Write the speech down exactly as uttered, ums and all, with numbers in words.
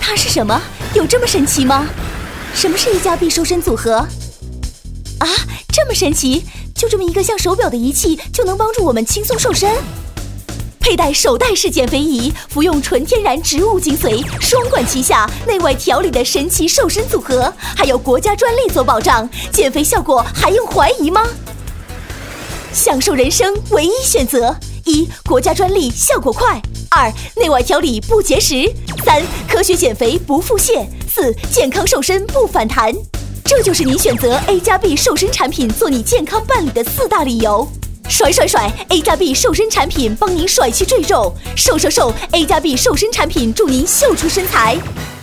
它是什么？有这么神奇吗？什么是 A 加 B 瘦身组合？啊，这么神奇，就这么一个像手表的仪器就能帮助我们轻松瘦身？佩戴手袋式减肥仪，服用纯天然植物精髓，双管齐下，内外调理的神奇瘦身组合，还有国家专利做保障，减肥效果还用怀疑吗？享受人生唯一选择：一、国家专利，效果快；二、内外调理不节食；三、科学减肥不腹泻；四、健康瘦身不反弹。这就是你选择 A 加 B 瘦身产品做你健康伴侣的四大理由。甩甩甩 A 加 B 瘦身产品帮您甩去赘肉，瘦瘦瘦 A 加 B 瘦身产品助您秀出身材。